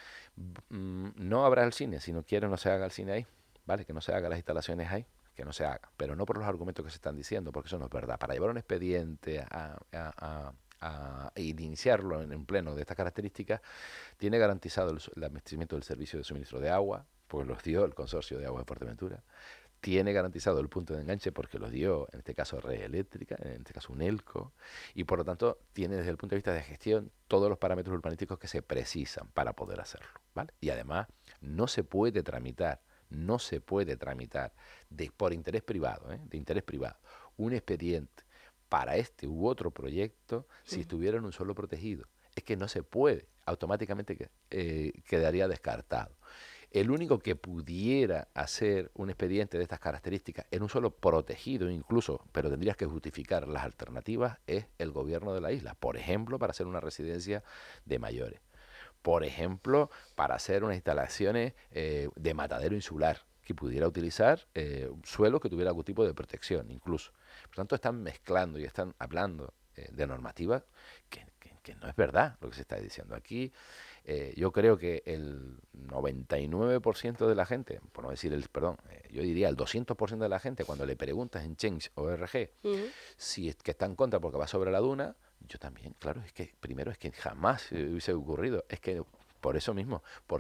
No habrá el cine, si no quiere no se haga el cine ahí, ¿vale? Que no se haga las instalaciones ahí, que no se haga, pero no por los argumentos que se están diciendo, porque eso no es verdad. Para llevar un expediente a, a, a, a iniciarlo en un pleno de estas características, tiene garantizado el, el abastecimiento del servicio de suministro de agua, porque los dio el Consorcio de Agua de Fuerteventura, tiene garantizado el punto de enganche porque los dio, en este caso, Red Eléctrica, en este caso Unelco, y por lo tanto tiene desde el punto de vista de gestión todos los parámetros urbanísticos que se precisan para poder hacerlo, ¿vale? Y además no se puede tramitar, no se puede tramitar de, por interés privado, ¿eh? de interés privado, un expediente para este u otro proyecto si estuviera en un suelo protegido. Es que no se puede, automáticamente eh, quedaría descartado. El único que pudiera hacer un expediente de estas características en un suelo protegido incluso, pero tendrías que justificar las alternativas, es el gobierno de la isla. Por ejemplo, para hacer una residencia de mayores. Por ejemplo, para hacer unas instalaciones eh, de matadero insular, que pudiera utilizar eh, un suelo que tuviera algún tipo de protección incluso. Por tanto, están mezclando y están hablando eh, de normativas que, que, que no es verdad lo que se está diciendo aquí. Eh, yo creo que el noventa y nueve por ciento de la gente, por no decir el, perdón, eh, yo diría el doscientos por ciento de la gente, cuando le preguntas en Change punto org uh-huh. si es que está en contra porque va sobre la duna, yo también, claro, es que primero es que jamás hubiese ocurrido, es que por eso mismo, porque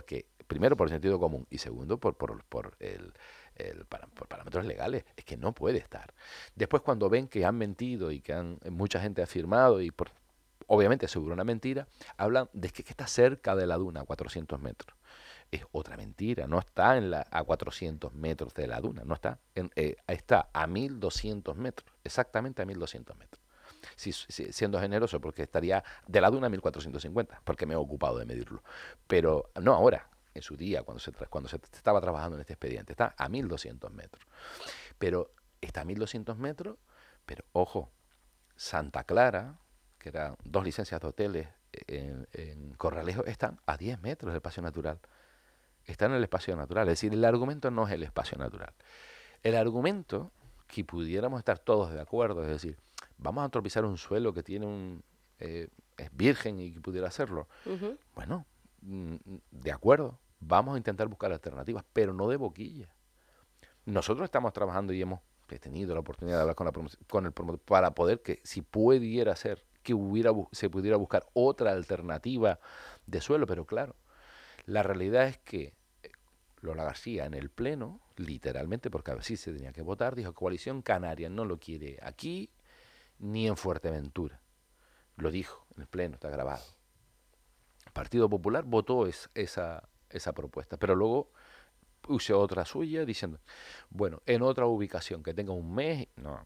primero por el sentido común y segundo por, por, por el... El, para, por parámetros legales, es que no puede estar. Después cuando ven que han mentido y que han, mucha gente ha firmado y por, obviamente sobre una mentira, hablan de que, que está cerca de la duna, a cuatrocientos metros. Es otra mentira, no está en la, a cuatrocientos metros de la duna, no está, en, eh, está a mil doscientos metros, exactamente a mil doscientos metros. Si, si, siendo generoso, porque estaría de la duna a mil cuatrocientos cincuenta, porque me he ocupado de medirlo. Pero no ahora, en su día, cuando se, cuando se estaba trabajando en este expediente, está a mil doscientos metros. Pero está a mil doscientos metros, pero ojo, Santa Clara, que eran dos licencias de hoteles en, en Corralejo, están a diez metros del espacio natural. Están en el espacio natural. Es decir, el argumento no es el espacio natural. El argumento que pudiéramos estar todos de acuerdo, es decir, vamos a antropizar un suelo que tiene un eh, es virgen y que pudiera hacerlo. Uh-huh. Bueno, de acuerdo. Vamos a intentar buscar alternativas, pero no de boquilla. Nosotros estamos trabajando y hemos he tenido la oportunidad de hablar con, la con el promotor para poder que, si pudiera ser, que hubiera se pudiera buscar otra alternativa de suelo, pero claro, la realidad es que Lola García en el Pleno, literalmente, porque así se tenía que votar, dijo: Coalición Canaria no lo quiere aquí ni en Fuerteventura. Lo dijo en el Pleno, está grabado. El Partido Popular votó es, esa... esa propuesta, pero luego puse otra suya diciendo, bueno, en otra ubicación que tenga un mes, no,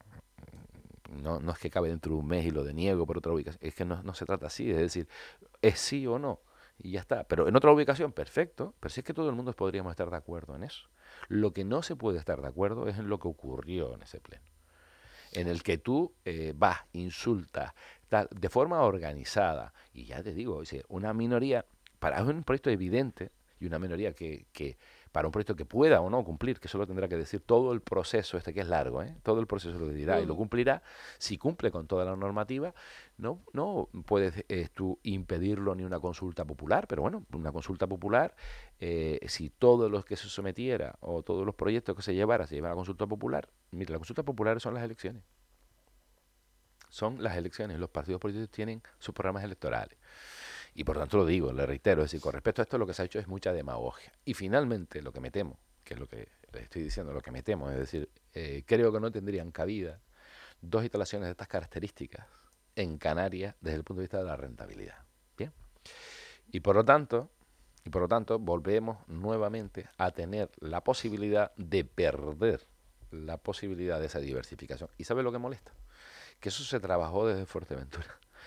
no, no es que cabe dentro de un mes y lo deniego por otra ubicación, es que no, no se trata así, es decir, es sí o no, y ya está, pero en otra ubicación, perfecto, pero si es que todo el mundo podríamos estar de acuerdo en eso. Lo que no se puede estar de acuerdo es en lo que ocurrió en ese pleno, en el que tú eh, vas, insultas, tal, de forma organizada, y ya te digo, una minoría, para un proyecto evidente, y una minoría que, que para un proyecto que pueda o no cumplir, que solo tendrá que decir todo el proceso este que es largo, ¿eh? todo el proceso lo dirá uh-huh. y lo cumplirá, si cumple con toda la normativa, no, no puedes eh, tú impedirlo ni una consulta popular, pero bueno, una consulta popular, eh, si todos los que se sometiera o todos los proyectos que se llevara se llevan a la consulta popular, mira, las consultas populares son las elecciones. Son las elecciones, los partidos políticos tienen sus programas electorales. Y por tanto lo digo, le reitero, es decir, con respecto a esto lo que se ha hecho es mucha demagogia. Y finalmente lo que me temo, que es lo que les estoy diciendo, lo que me temo, es decir, eh, creo que no tendrían cabida dos instalaciones de estas características en Canarias desde el punto de vista de la rentabilidad. Bien. Y por lo tanto, y por lo tanto volvemos nuevamente a tener la posibilidad de perder la posibilidad de esa diversificación. ¿Y sabe lo que molesta? Que eso se trabajó desde Fuerteventura.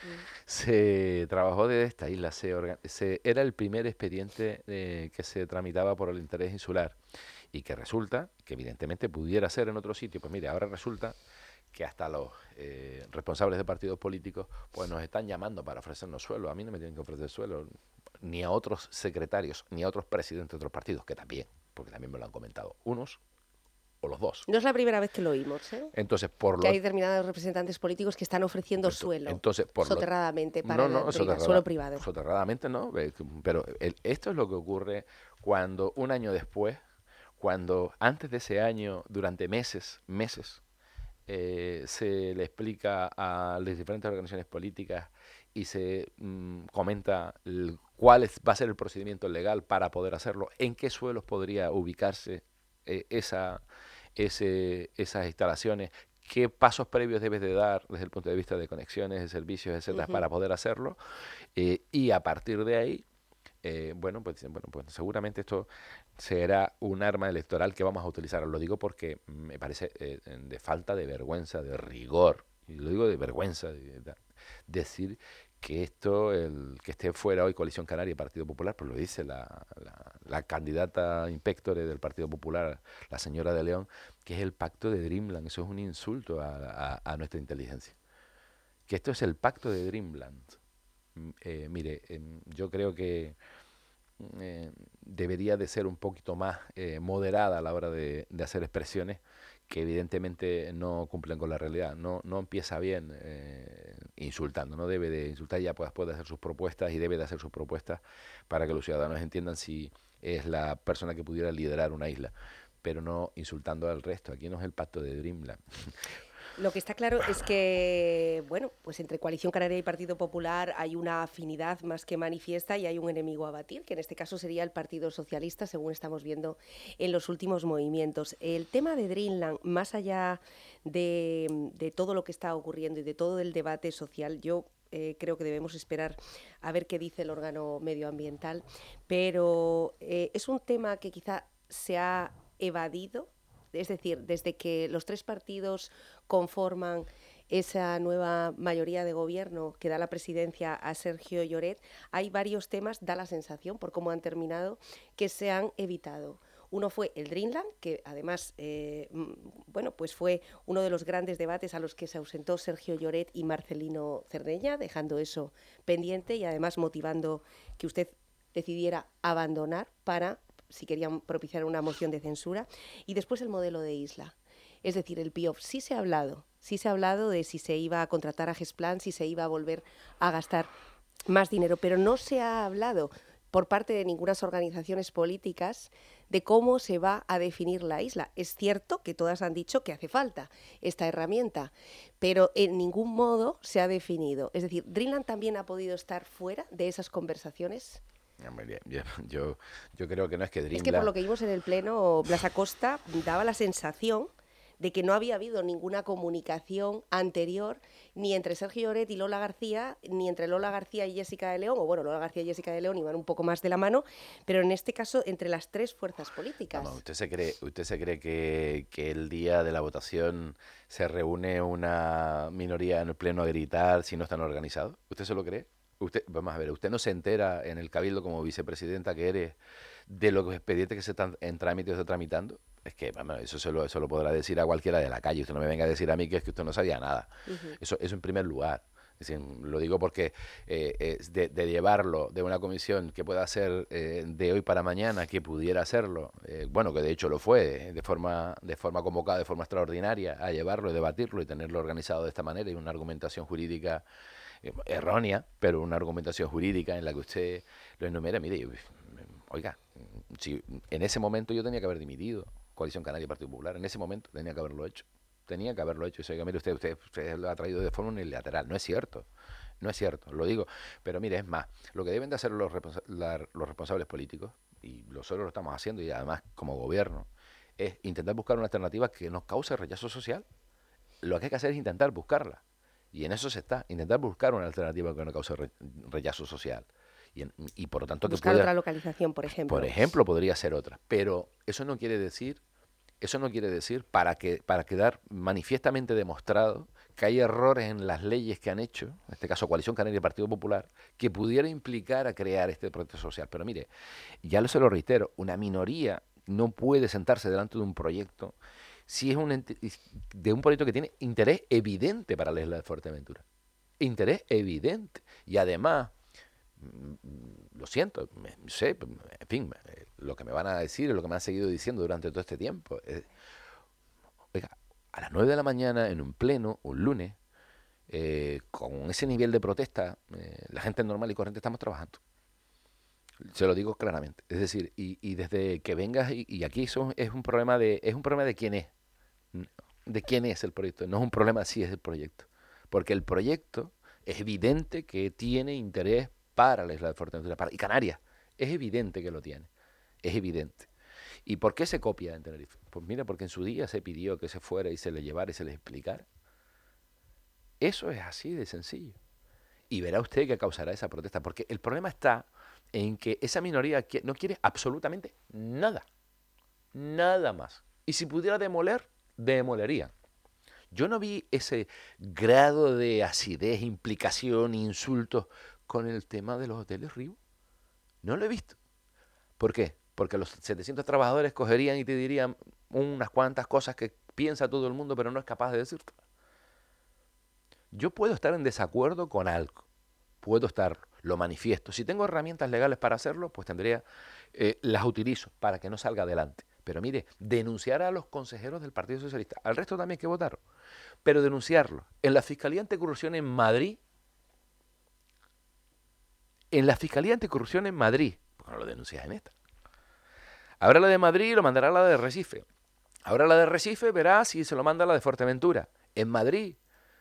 Se trabajó desde esta isla, se, se era el primer expediente eh, que se tramitaba por el interés insular y que resulta que evidentemente pudiera ser en otro sitio. Pues mire, ahora resulta que hasta los eh, responsables de partidos políticos pues nos están llamando para ofrecernos suelo. A mí no me tienen que ofrecer suelo, ni a otros secretarios, ni a otros presidentes de otros partidos, que también, porque también me lo han comentado unos o los dos. No es la primera vez que lo oímos, ¿eh? Entonces, por que lo... hay determinados representantes políticos que están ofreciendo entonces, suelo entonces, por soterradamente lo... para no, no, el soterrada... suelo privado. Soterradamente no, pero el, esto es lo que ocurre cuando un año después, cuando antes de ese año, durante meses, meses, eh, se le explica a las diferentes organizaciones políticas y se mmm, comenta el, cuál es, va a ser el procedimiento legal para poder hacerlo, en qué suelos podría ubicarse eh, esa... Ese, esas instalaciones, qué pasos previos debes de dar desde el punto de vista de conexiones, de servicios, etcétera, uh-huh. para poder hacerlo, eh, y a partir de ahí, eh, bueno, pues, bueno, pues seguramente esto será un arma electoral que vamos a utilizar. Lo digo porque me parece eh, de falta de vergüenza, de rigor, y lo digo de vergüenza, de, de, decir que esto, el que esté fuera hoy Coalición Canaria y Partido Popular, pues lo dice la, la, la candidata inspectore del Partido Popular, la señora de León, que es el pacto de Dreamland. Eso es un insulto a, a, a nuestra inteligencia. Que esto es el pacto de Dreamland. Eh, mire, eh, yo creo que eh, debería de ser un poquito más eh, moderada a la hora de, de hacer expresiones que evidentemente no cumplen con la realidad. No, no empieza bien eh, insultando, no debe de insultar, ya pues, puede hacer sus propuestas y debe de hacer sus propuestas para que los ciudadanos entiendan si es la persona que pudiera liderar una isla, pero no insultando al resto. Aquí no es el pacto de Dreamland. Lo que está claro es que, bueno, pues entre Coalición Canaria y Partido Popular hay una afinidad más que manifiesta y hay un enemigo a batir, que en este caso sería el Partido Socialista, según estamos viendo en los últimos movimientos. El tema de Dreamland, más allá de, de todo lo que está ocurriendo y de todo el debate social, yo eh, creo que debemos esperar a ver qué dice el órgano medioambiental, pero eh, es un tema que quizá se ha evadido. Es decir, desde que los tres partidos conforman esa nueva mayoría de gobierno que da la presidencia a Sergio Lloret, hay varios temas, da la sensación, por cómo han terminado, que se han evitado. Uno fue el Dreamland, que además eh, bueno, pues fue uno de los grandes debates a los que se ausentó Sergio Lloret y Marcelino Cerdeña, dejando eso pendiente y además motivando que usted decidiera abandonar para, si querían propiciar una moción de censura, y después el modelo de isla. Es decir, el P I O F sí se ha hablado, sí se ha hablado de si se iba a contratar a Gesplan, si se iba a volver a gastar más dinero, pero no se ha hablado por parte de ninguna organizaciones políticas de cómo se va a definir la isla. Es cierto que todas han dicho que hace falta esta herramienta, pero en ningún modo se ha definido. Es decir, ¿Dreamland también ha podido estar fuera de esas conversaciones? Yo, yo creo que no es que Dreamland... Es que por lo que vimos en el pleno, Blas Acosta daba la sensación de que no había habido ninguna comunicación anterior ni entre Sergio Lloret y Lola García, ni entre Lola García y Jessica de León, o bueno, Lola García y Jessica de León iban un poco más de la mano, pero en este caso entre las tres fuerzas políticas. Vamos, ¿usted se cree, usted se cree que, que el día de la votación se reúne una minoría en el pleno a gritar si no están organizados? ¿Usted se lo cree? Usted, vamos a ver, usted no se entera en el Cabildo como vicepresidenta que eres de los expedientes que se están en trámite o se están tramitando. Es que, vamos, eso se lo, eso lo podrá decir a cualquiera de la calle. Usted no me venga a decir a mí que es que usted no sabía nada. Uh-huh. Eso, eso en primer lugar. Es decir, lo digo porque eh, eh, de, de llevarlo de una comisión que pueda ser eh, de hoy para mañana, que pudiera hacerlo, eh, bueno, que de hecho lo fue, eh, de forma de forma convocada, de forma extraordinaria, a llevarlo, debatirlo y tenerlo organizado de esta manera y una argumentación jurídica eh, errónea, pero una argumentación jurídica en la que usted lo enumera. Mire, oiga, si en ese momento yo tenía que haber dimitido Coalición Canaria y Partido Popular, en ese momento tenía que haberlo hecho. Tenía que haberlo hecho. Y oiga, mire, usted, usted, usted lo ha traído de forma unilateral. No es cierto. No es cierto, lo digo. Pero mire, es más, lo que deben de hacer los, responsa- la, los responsables políticos, y nosotros lo estamos haciendo, y además como gobierno, es intentar buscar una alternativa que nos cause rechazo social. Lo que hay que hacer es intentar buscarla. Y en eso se está, intentar buscar una alternativa que no cause re, rechazo social. Y, en, y por lo tanto... Buscar que pueda, otra localización, por ejemplo. Por ejemplo, podría ser otra. Pero eso no quiere decir... Eso no quiere decir, para que para quedar manifiestamente demostrado que hay errores en las leyes que han hecho, en este caso Coalición Canaria y Partido Popular, que pudiera implicar a crear este proyecto social. Pero mire, ya se lo reitero, una minoría no puede sentarse delante de un proyecto si es un de un proyecto que tiene interés evidente para la isla de Fuerteventura. Interés evidente. Y además, lo siento, me, sé, en fin, lo que me van a decir es lo que me han seguido diciendo durante todo este tiempo. Es, oiga, a las nueve de la mañana, en un pleno, un lunes, eh, con ese nivel de protesta, eh, la gente normal y corriente estamos trabajando. Se lo digo claramente. Es decir, y, y desde que vengas, y, y aquí eso es un problema de, es un problema de quién es, de quién es el proyecto, no es un problema de si es el proyecto. Porque el proyecto es evidente que tiene interés para la isla de Fuerteventura para, y Canarias. Es evidente que lo tiene. Es evidente. ¿Y por qué se copia en Tenerife? Pues mira, porque en su día se pidió que se fuera y se le llevara y se les explicara. Eso es así de sencillo. Y verá usted que causará esa protesta. Porque el problema está en que esa minoría no quiere absolutamente nada. Nada más. Y si pudiera demoler, demolería. Yo no vi ese grado de acidez, implicación, insultos con el tema de los hoteles Riu. No lo he visto. ¿Por qué? Porque los setecientos trabajadores cogerían y te dirían unas cuantas cosas que piensa todo el mundo, pero no es capaz de decirte. Yo puedo estar en desacuerdo con algo. Puedo estar, lo manifiesto. Si tengo herramientas legales para hacerlo, pues tendría, eh, las utilizo para que no salga adelante. Pero mire, denunciar a los consejeros del Partido Socialista, al resto también que votaron, pero denunciarlo en la Fiscalía Anticorrupción en Madrid, en la Fiscalía Anticorrupción en Madrid, ¿por qué no lo denuncias en esta? Ahora la de Madrid lo mandará a la de Recife. Ahora la de Recife verá si se lo manda a la de Fuerteventura. En Madrid,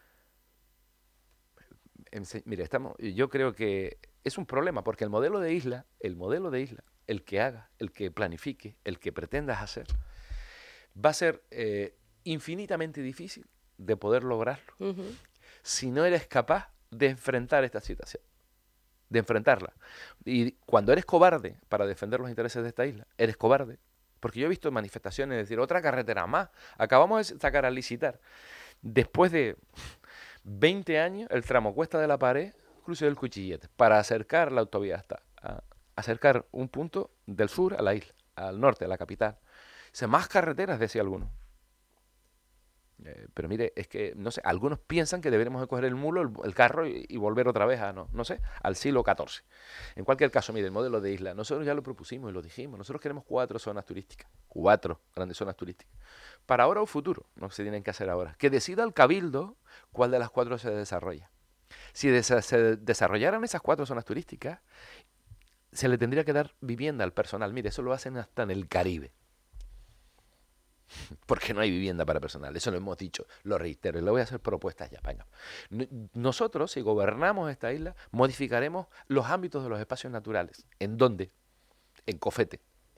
en, mire, estamos, yo creo que es un problema, porque el modelo de isla, el modelo de isla, el que haga, el que planifique, el que pretendas hacer, va a ser eh, infinitamente difícil de poder lograrlo uh-huh. si no eres capaz de enfrentar esta situación, de enfrentarla. Y cuando eres cobarde para defender los intereses de esta isla, eres cobarde. Porque yo he visto manifestaciones, es decir, otra carretera más, acabamos de sacar a licitar. Después de veinte años, el tramo Cuesta de la Pared, cruce del Cuchillete, para acercar la autovía hasta, a, acercar un punto del sur a la isla, al norte, a la capital. O sea, más carreteras, decía alguno. Eh, pero mire, es que, no sé, algunos piensan que deberíamos coger el mulo, el, el carro y, y volver otra vez a, no, no sé, al siglo catorce. En cualquier caso, mire, el modelo de isla, nosotros ya lo propusimos y lo dijimos, nosotros queremos cuatro zonas turísticas, cuatro grandes zonas turísticas, para ahora o futuro, no se tienen que hacer ahora. Que decida el cabildo cuál de las cuatro se desarrolla. Si de, se desarrollaran esas cuatro zonas turísticas, se le tendría que dar vivienda al personal. Mire, eso lo hacen hasta en el Caribe. Porque no hay vivienda para personal, eso lo hemos dicho, lo reitero, y le voy a hacer propuestas ya. Venga. Nosotros, si gobernamos esta isla, modificaremos los ámbitos de los espacios naturales. ¿En dónde? En Cofete.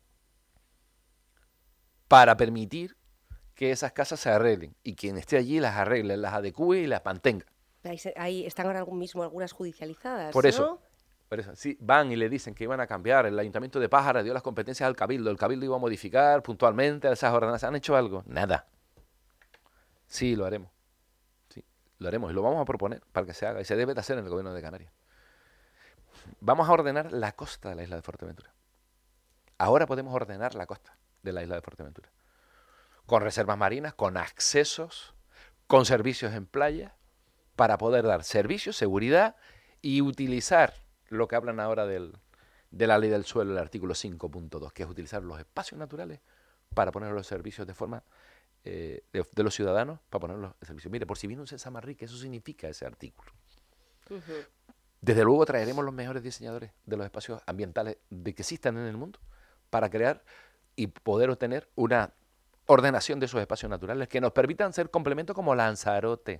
Para permitir que esas casas se arreglen, y quien esté allí las arregle, las adecúe y las mantenga. Ahí, ahí están ahora mismo algunas judicializadas, Por ¿no? eso. Por eso, sí, van y le dicen que iban a cambiar, el Ayuntamiento de Pájara dio las competencias al Cabildo, el Cabildo iba a modificar puntualmente esas ordenanzas. ¿Han hecho algo? Nada. Sí, lo haremos. Sí, lo haremos y lo vamos a proponer para que se haga y se debe de hacer en el Gobierno de Canarias. Vamos a ordenar la costa de la isla de Fuerteventura. Ahora podemos ordenar la costa de la isla de Fuerteventura. Con reservas marinas, con accesos, con servicios en playa, para poder dar servicios, seguridad y utilizar lo que hablan ahora del, de la ley del suelo, el artículo cinco punto dos, que es utilizar los espacios naturales para poner los servicios de forma eh, de, de los ciudadanos, para ponerlos en servicio. Mire, por si viene un César Manrique, eso significa ese artículo. Uh-huh. Desde luego traeremos los mejores diseñadores de los espacios ambientales de que existan en el mundo para crear y poder obtener una ordenación de esos espacios naturales que nos permitan ser complementos como Lanzarote.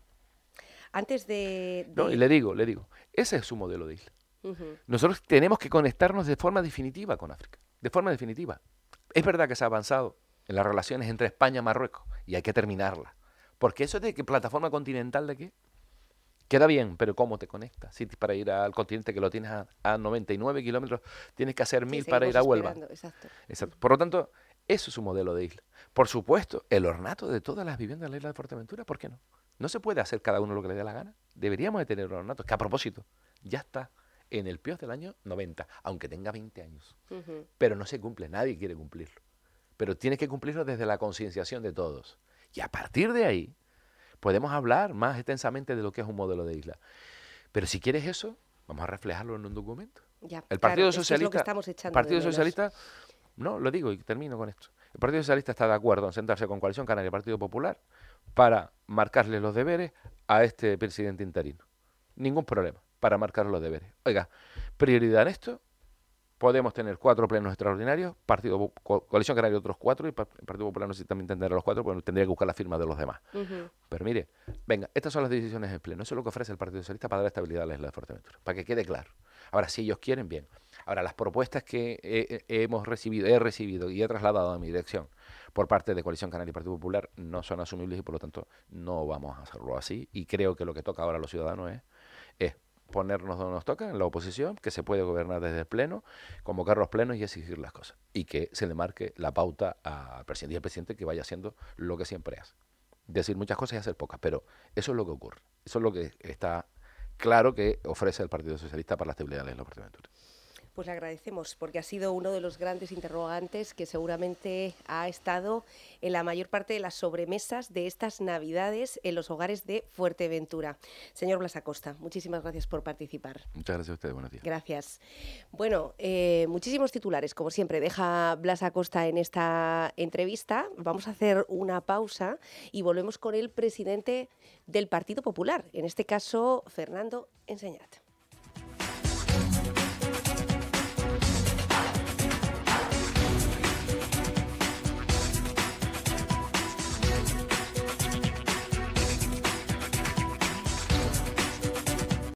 Antes de, de... No, y le digo, le digo, ese es su modelo de isla. Uh-huh. Nosotros tenemos que conectarnos de forma definitiva con África, de forma definitiva. Es verdad que se ha avanzado en las relaciones entre España y Marruecos y hay que terminarla. Porque eso de que plataforma continental de qué, queda bien, pero ¿cómo te conectas? Si para ir al continente que lo tienes a, a noventa y nueve kilómetros, tienes que hacer mil sí, para ir a Huelva. Exacto. Exacto. Por lo tanto, eso es su modelo de isla. Por supuesto, el ornato de todas las viviendas de la isla de Fuerteventura, ¿por qué no? No se puede hacer cada uno lo que le dé la gana. Deberíamos de tener un ornato, que a propósito, ya está en el P I O S del año noventa, aunque tenga veinte años. Uh-huh. Pero no se cumple, nadie quiere cumplirlo. Pero tiene que cumplirlo desde la concienciación de todos. Y a partir de ahí, podemos hablar más extensamente de lo que es un modelo de isla. Pero si quieres eso, vamos a reflejarlo en un documento. Ya, el Partido claro, Socialista, es que es lo que estamos echando el Partido de menos. Socialista, no, lo digo y termino con esto. El Partido Socialista está de acuerdo en sentarse con Coalición Canaria y Partido Popular para marcarle los deberes a este presidente interino. Ningún problema para marcar los deberes. Oiga, prioridad en esto, podemos tener cuatro plenos extraordinarios, Partido Co Coalición Canaria otros cuatro, y el Partido Popular no sé si también tendrá los cuatro, porque tendría que buscar la firma de los demás. Uh-huh. Pero mire, venga, estas son las decisiones en pleno. Eso es lo que ofrece el Partido Socialista para dar estabilidad a la isla de Fuerteventura, para que quede claro. Ahora, si ellos quieren, bien. Ahora, las propuestas que he, he, hemos recibido, he recibido y he trasladado a mi dirección por parte de Coalición Canaria y Partido Popular no son asumibles y por lo tanto no vamos a hacerlo así. Y creo que lo que toca ahora a los ciudadanos es, es ponernos donde nos toca, en la oposición, que se puede gobernar desde el pleno, convocar los plenos y exigir las cosas. Y que se le marque la pauta al presidente y al presidente que vaya haciendo lo que siempre hace. Decir muchas cosas y hacer pocas, pero eso es lo que ocurre. Eso es lo que está claro que ofrece el Partido Socialista para la estabilidad de la isla de Fuerteventura. Pues le agradecemos porque ha sido uno de los grandes interrogantes que seguramente ha estado en la mayor parte de las sobremesas de estas Navidades en los hogares de Fuerteventura. Señor Blas Acosta, muchísimas gracias por participar. Muchas gracias a ustedes, buenos días. Gracias. Bueno, eh, muchísimos titulares, como siempre, deja Blas Acosta en esta entrevista. Vamos a hacer una pausa y volvemos con el presidente del Partido Popular, en este caso, Fernando Enseñat.